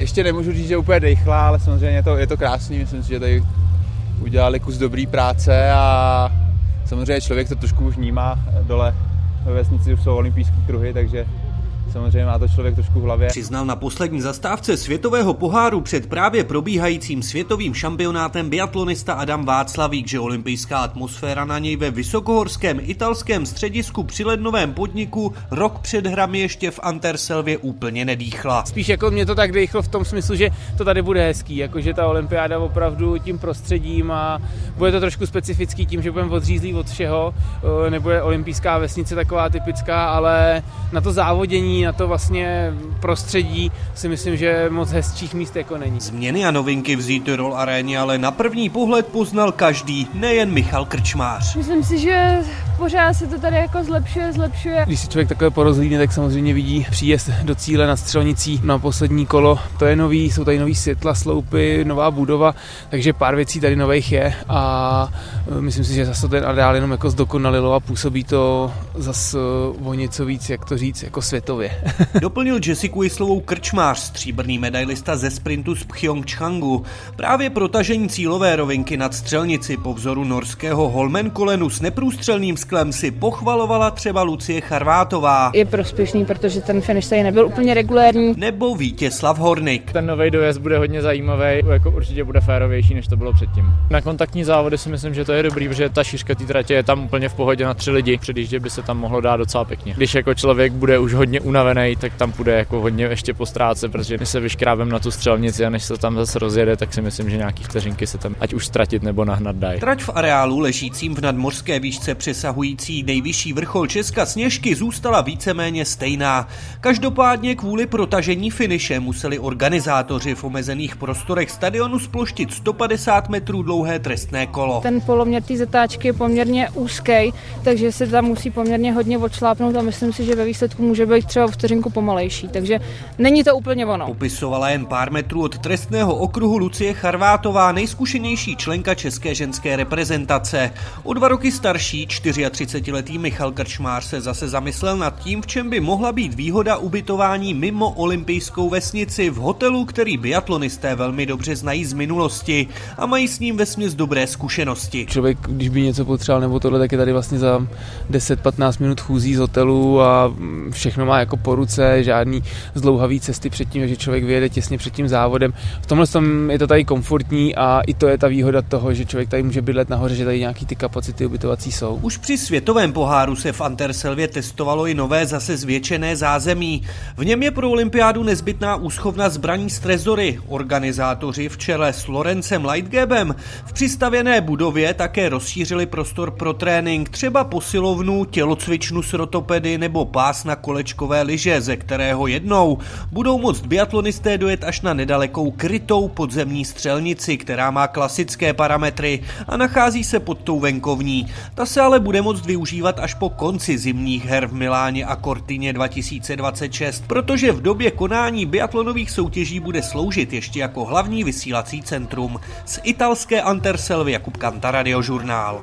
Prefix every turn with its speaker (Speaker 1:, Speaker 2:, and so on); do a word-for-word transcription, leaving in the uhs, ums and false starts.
Speaker 1: ještě nemůžu říct, že úplně dejchlá, ale samozřejmě je to, je to krásný, myslím si, že tady udělali kus dobrý práce a samozřejmě člověk to trošku už vnímá dole ve vesnici, už jsou olympijské kruhy, takže samozřejmě má to člověk trošku v hlavě.
Speaker 2: Přiznal na poslední zastávce světového poháru před právě probíhajícím světovým šampionátem biatlonista Adam Václavík, že olympijská atmosféra na něj ve vysokohorském italském středisku při lednovém podniku rok před hrami ještě v Anterselvě úplně nedýchla.
Speaker 3: Spíš jako mě to tak dýchlo v tom smyslu, že to tady bude hezký, jakože ta olympiáda opravdu tím prostředím a bude to trošku specifický tím, že budeme odřízlí od všeho, nebude olympijská vesnice taková typická, ale na to závodění, na to vlastně prostředí si myslím, že moc hezčích míst jako není.
Speaker 2: Změny a novinky v Südtirol aréně ale na první pohled poznal každý, nejen Michal Krčmář.
Speaker 4: Myslím si, že pořád se to tady jako zlepšuje, zlepšuje.
Speaker 3: Když si člověk takhle porozhlídne, tak samozřejmě vidí příjezd do cíle nad střelnicí na poslední kolo. To je nový, jsou tady nový světla, sloupy, nová budova, takže pár věcí tady nových je a myslím si, že zase ten areál jenom jako zdokonalilo a působí to zase o něco víc, jak to říct, jako světově.
Speaker 2: Doplnil Jessiku Islovou Krčmář, stříbrný medailista ze sprintu z Pchjongčchangu. Právě protažení cílové rovinky nad střelnici po vzoru norského Holmenkollenu s neprůstřelným sklem si pochvalovala třeba Lucie Charvátová.
Speaker 4: Je prospěšný, protože ten finish tady nebyl úplně regulérní.
Speaker 2: Nebo Vítězslav Hornik.
Speaker 5: Ten nový dojezd bude hodně zajímavý, jako určitě bude férovější, než to bylo předtím. Na kontaktní závody si myslím, že to je dobrý, protože ta šířka té tratě je tam úplně v pohodě na tři lidi. Předjíždět by se tam mohlo dát docela pěkně. Když jako člověk bude už hodně unavený, tak tam půjde jako hodně ještě postrácet, protože my se vyškrábem na tu střelnici a než se tam zase rozjede, tak si myslím, že nějaký vteřinky se tam ať už ztratit nebo nahnat dají.
Speaker 2: Trať v areálu ležícím v nadmořské výšce přesahující nejvyšší vrchol Česka Sněžky zůstala víceméně stejná. Každopádně kvůli protažení finiše museli organizátoři v omezených prostorech stadionu sploštit sto padesát metrů dlouhé trestné kolo.
Speaker 4: Ten poloměr té zatáčky je poměrně úzký, takže se tam musí poměrně hodně odšlápnout a myslím si, že ve výsledku může být třeba o vteřinku pomalejší, takže není to úplně ono.
Speaker 2: Popisovala jen pár metrů od trestného okruhu Lucie Charvátová, nejzkušenější členka české ženské reprezentace. O dva roky starší třiatřicetiletý Michal Krčmář se zase zamyslel nad tím, v čem by mohla být výhoda ubytování mimo olympijskou vesnici v hotelu, který biatlonisté velmi dobře znají z minulosti a mají s ním vesměs dobré zkušenosti.
Speaker 3: Člověk, když by něco potřeboval nebo tohle, tak je tady vlastně za deset patnáct minut chůzí z hotelu a všechno má jako po ruce, žádný zdlouhavý cesty předtím, že člověk vyjede těsně před tím závodem. V tomhle tom je to tady komfortní a i to je ta výhoda toho, že člověk tady může bydlet nahoře, že tady nějaký ty kapacity ubytovací jsou.
Speaker 2: Už při světovém poháru se v Anterselvě testovalo i nové zase zvětšené zázemí. V něm je pro olympiádu nezbytná úschovna zbraní z trezory. Organizátoři v čele s Lorencem Leitgebem v přistavěné budově také rozšířili prostor pro trénink, třeba posilovnu, tělocvičnu s rotopedy nebo pás na kolečkové lyže, ze kterého jednou budou moct biatlonisté dojet až na nedalekou krytou podzemní střelnici, která má klasické parametry a nachází se pod tou venkovní. Ta se ale bude moct využívat až po konci zimních her v Miláně a Cortině dva tisíce dvacet šest, protože v době konání biatlonových soutěží bude sloužit ještě jako hlavní vysílací centrum. Z italské Anterselvy Jakub Kanta, Radiožurnál.